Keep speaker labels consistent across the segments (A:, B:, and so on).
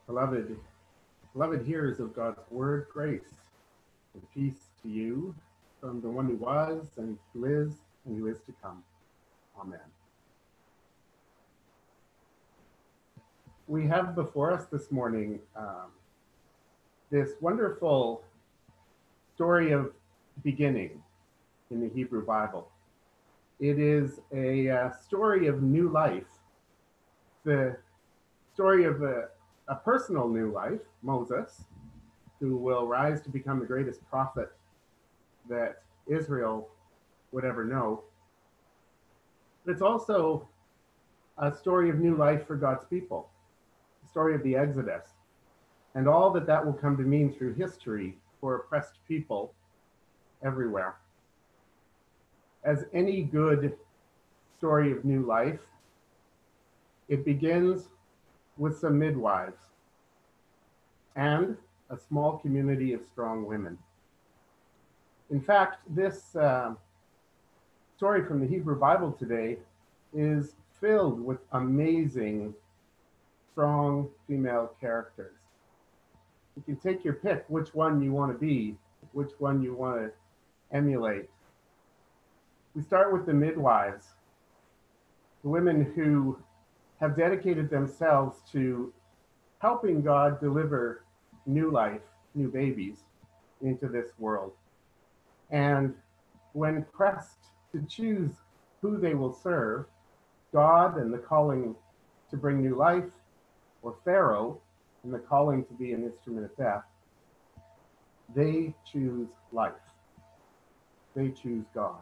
A: Beloved, beloved hearers of God's word, grace and peace to you from the one who was and who is to come. Amen. We have before us this morning this wonderful story of beginning in the Hebrew Bible. It is a story of new life, the story of a personal new life, Moses, who will rise to become the greatest prophet that Israel would ever know. But it's also a story of new life for God's people, the story of the Exodus, and all that that will come to mean through history for oppressed people everywhere. As any good story of new life, it begins with some midwives and a small community of strong women. In fact, this story from the Hebrew Bible today is filled with amazing, strong female characters. You can take your pick which one you want to be, which one you want to emulate. We start with the midwives, the women who have dedicated themselves to helping God deliver new life, new babies into this world. And when pressed to choose who they will serve, God and the calling to bring new life, or Pharaoh and the calling to be an instrument of death, they choose life. They choose God.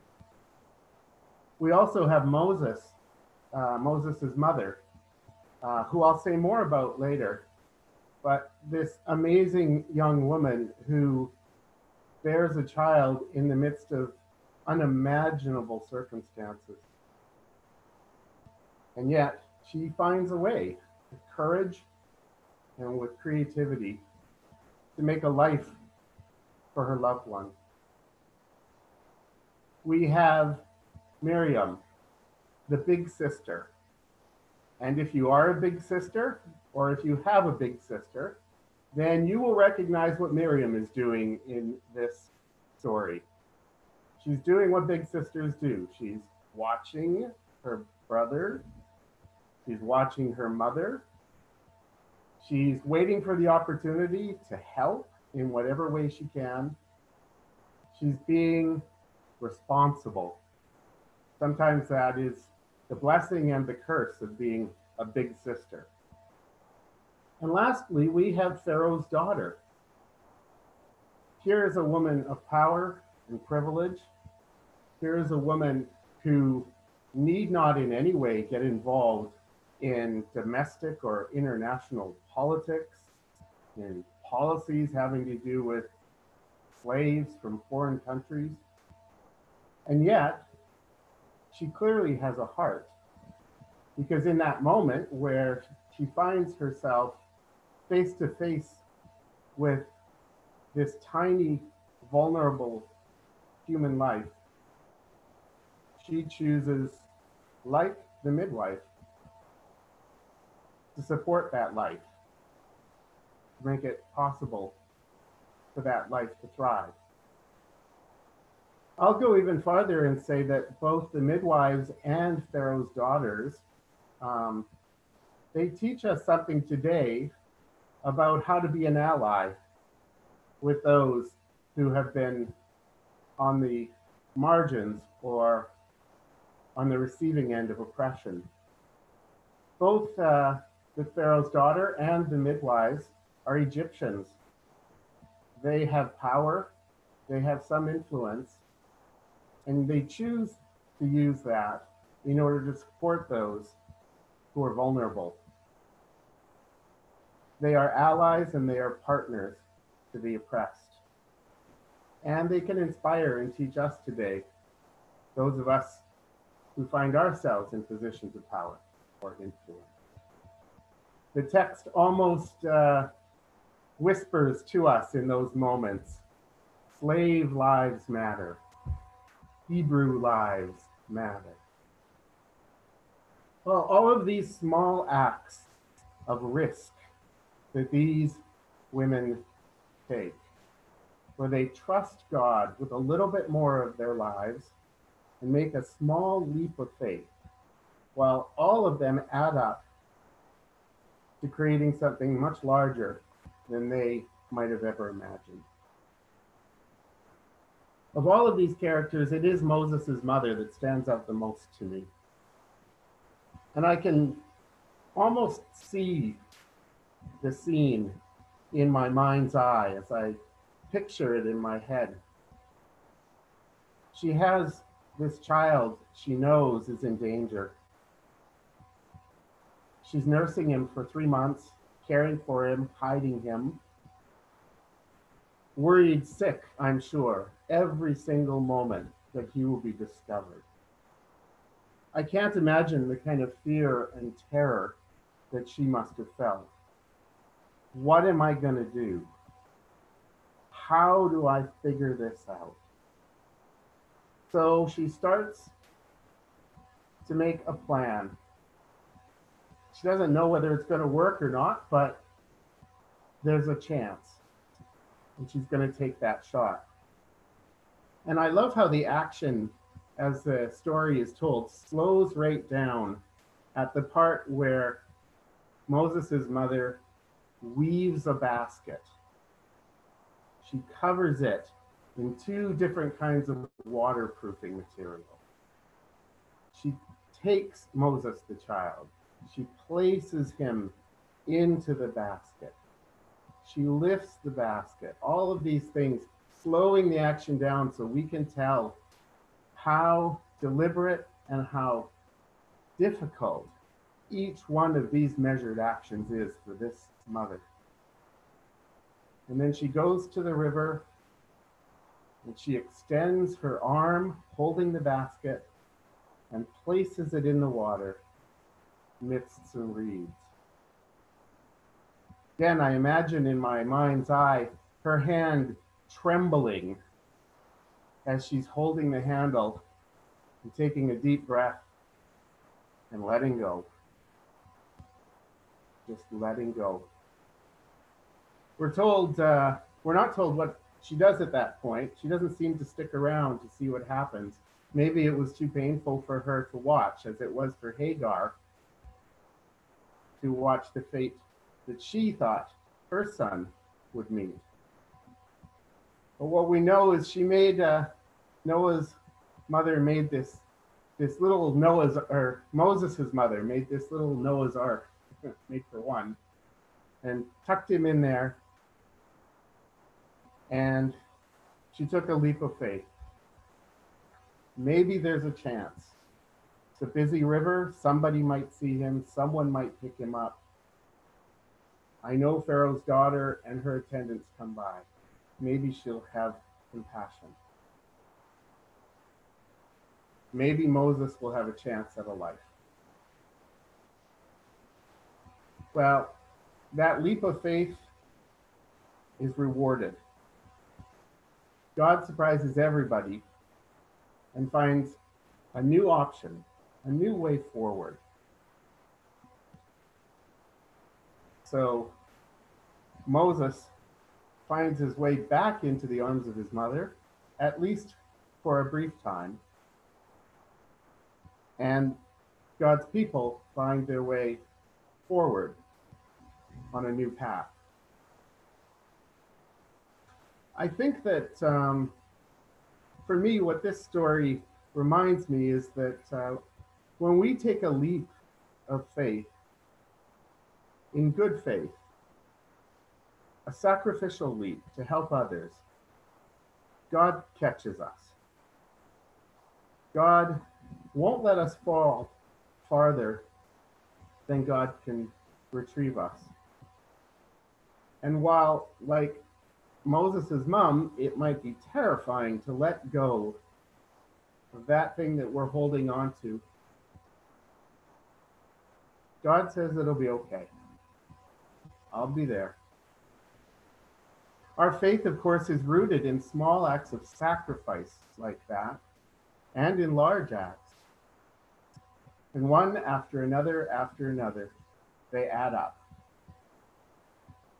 A: We also have Moses, Moses' mother, who I'll say more about later, but this amazing young woman who bears a child in the midst of unimaginable circumstances. And yet she finds a way with courage and with creativity to make a life for her loved one. We have Miriam, the big sister. And if you are a big sister, or if you have a big sister, then you will recognize what Miriam is doing in this story. She's doing what big sisters do. She's watching her brother. She's watching her mother. She's waiting for the opportunity to help in whatever way she can. She's being responsible. Sometimes that is the blessing and the curse of being a big sister. And lastly, we have Pharaoh's daughter. Here is a woman of power and privilege. Here is a woman who need not in any way get involved in domestic or international politics, in policies having to do with slaves from foreign countries. And yet, she clearly has a heart, because in that moment where she finds herself face to face with this tiny, vulnerable human life, she chooses, like the midwife, to support that life, to make it possible for that life to thrive. I'll go even farther and say that both the midwives and Pharaoh's daughters, they teach us something today about how to be an ally with those who have been on the margins or on the receiving end of oppression. Both the Pharaoh's daughter and the midwives are Egyptians. They have power, they have some influence, and they choose to use that in order to support those who are vulnerable. They are allies and they are partners to the oppressed. And they can inspire and teach us today, those of us who find ourselves in positions of power or influence. The text almost whispers to us in those moments, slave lives matter. Hebrew lives matter. Well, all of these small acts of risk that these women take, where they trust God with a little bit more of their lives and make a small leap of faith, while all of them add up to creating something much larger than they might have ever imagined. Of all of these characters, it is Moses' mother that stands out the most to me. And I can almost see the scene in my mind's eye as I picture it in my head. She has this child she knows is in danger. She's nursing him for 3 months, caring for him, hiding him, worried sick, I'm sure, every single moment that he will be discovered. I can't imagine the kind of fear and terror that she must have felt. What am I going to do? How do I figure this out? So she starts to make a plan. She doesn't know whether it's going to work or not, but there's a chance. And she's going to take that shot. And I love how the action, as the story is told, slows right down at the part where Moses' mother weaves a basket. She covers it in 2 different kinds of waterproofing material. She takes Moses, the child. She places him into the basket. She lifts the basket. All of these things, slowing the action down so we can tell how deliberate and how difficult each one of these measured actions is for this mother. And then she goes to the river and she extends her arm holding the basket and places it in the water amidst some reeds. Again, I imagine in my mind's eye her hand trembling as she's holding the handle and taking a deep breath and letting go. Just letting go. We're not told what she does at that point. She doesn't seem to stick around to see what happens. Maybe it was too painful for her to watch, as it was for Hagar to watch the fate that she thought her son would meet. But what we know is she made Noah's mother made this little Moses' mother made this little Noah's Ark, made for one, and tucked him in there. And she took a leap of faith. Maybe there's a chance. It's a busy river. Somebody might see him. Someone might pick him up. I know Pharaoh's daughter and her attendants come by. Maybe she'll have compassion. Maybe Moses will have a chance at a life. Well, that leap of faith is rewarded. God surprises everybody and finds a new option, a new way forward. So Moses finds his way back into the arms of his mother, at least for a brief time. And God's people find their way forward on a new path. I think that for me, what this story reminds me is that when we take a leap of faith, in good faith, a sacrificial leap to help others, God catches us. God won't let us fall farther than God can retrieve us. And while, like Moses' mom, it might be terrifying to let go of that thing that we're holding on to, God says it'll be okay. I'll be there. Our faith, of course, is rooted in small acts of sacrifice like that, and in large acts. And one after another, they add up.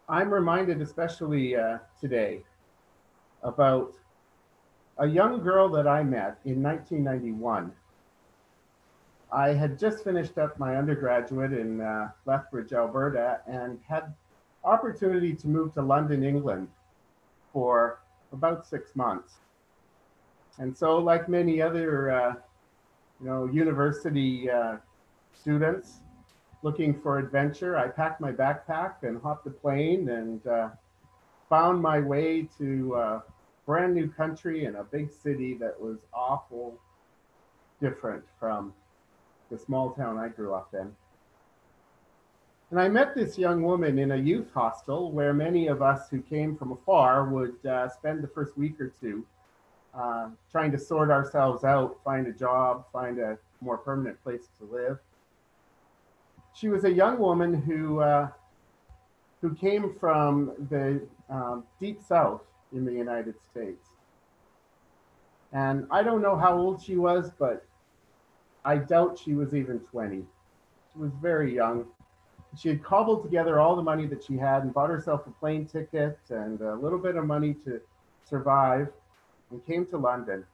A: I'm reminded, especially today, about a young girl that I met in 1991. I had just finished up my undergraduate in Lethbridge, Alberta, and had opportunity to move to London, England for about 6 months. And so, like many other, university students looking for adventure, I packed my backpack and hopped a plane and found my way to a brand new country in a big city that was awful different from the small town I grew up in. And I met this young woman in a youth hostel where many of us who came from afar would spend the first week or two trying to sort ourselves out, find a job, find a more permanent place to live. She was a young woman who came from the deep south in the United States. And I don't know how old she was, but I doubt she was even 20. She was very young. She had cobbled together all the money that she had and bought herself a plane ticket and a little bit of money to survive and came to London.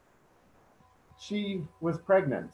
A: She was pregnant,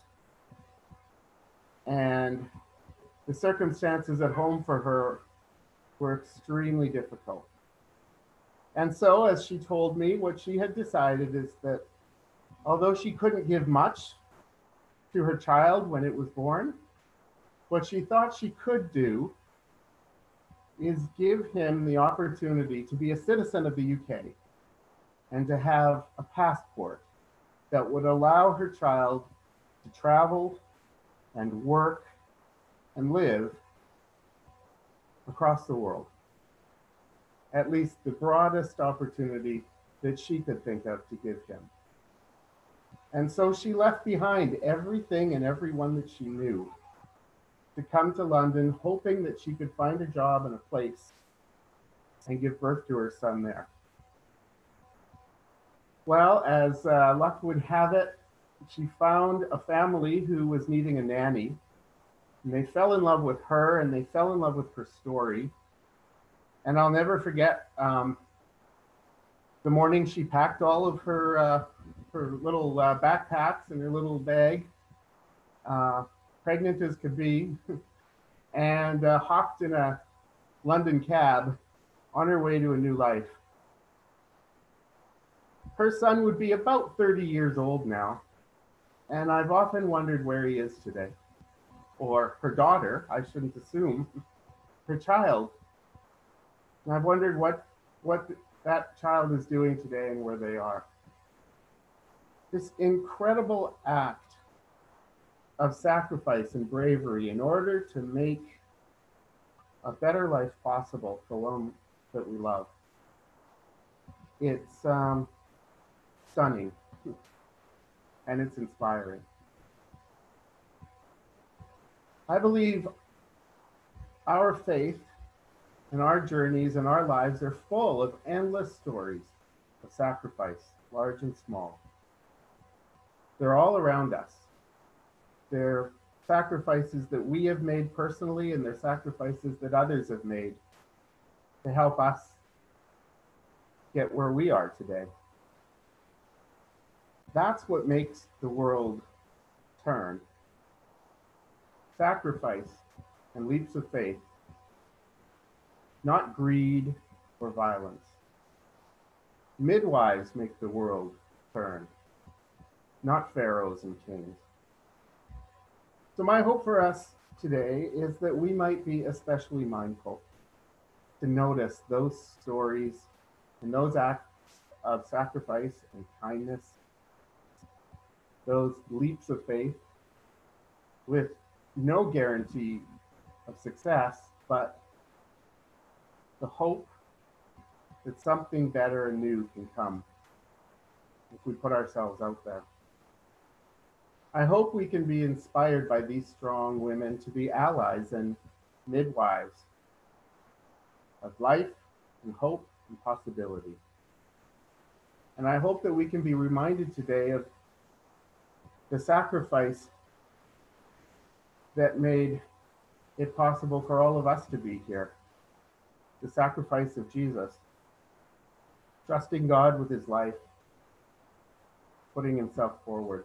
A: and the circumstances at home for her were extremely difficult. And so, as she told me, what she had decided is that although she couldn't give much to her child when it was born, what she thought she could do is give him the opportunity to be a citizen of the UK and to have a passport that would allow her child to travel and work and live across the world. At least the broadest opportunity that she could think of to give him. And so she left behind everything and everyone that she knew to come to London, hoping that she could find a job and a place and give birth to her son there. Well, as luck would have it, she found a family who was needing a nanny. And they fell in love with her and they fell in love with her story. And I'll never forget the morning she packed all of her little backpacks and her little bag, pregnant as could be, and hopped in a London cab on her way to a new life. Her son would be about 30 years old now, and I've often wondered where he is today. Or her daughter, I shouldn't assume, her child. And I've wondered what that child is doing today and where they are. This incredible act of sacrifice and bravery in order to make a better life possible for one that we love. It's stunning and it's inspiring. I believe our faith and our journeys and our lives are full of endless stories of sacrifice, large and small. They're all around us. They're sacrifices that we have made personally, and they're sacrifices that others have made to help us get where we are today. That's what makes the world turn. Sacrifice and leaps of faith, not greed or violence. Midwives make the world turn, not pharaohs and kings. So my hope for us today is that we might be especially mindful to notice those stories and those acts of sacrifice and kindness, those leaps of faith with no guarantee of success, but the hope that something better and new can come if we put ourselves out there. I hope we can be inspired by these strong women to be allies and midwives of life and hope and possibility. And I hope that we can be reminded today of the sacrifice that made it possible for all of us to be here. the sacrifice of Jesus, trusting God with his life, putting himself forward.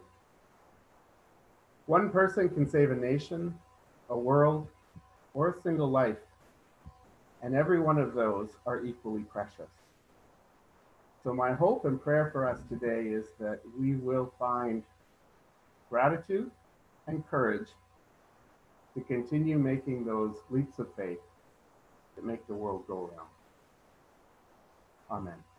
A: One person can save a nation, a world, or a single life, and every one of those are equally precious. So my hope and prayer for us today is that we will find gratitude and courage to continue making those leaps of faith that make the world go round. Amen.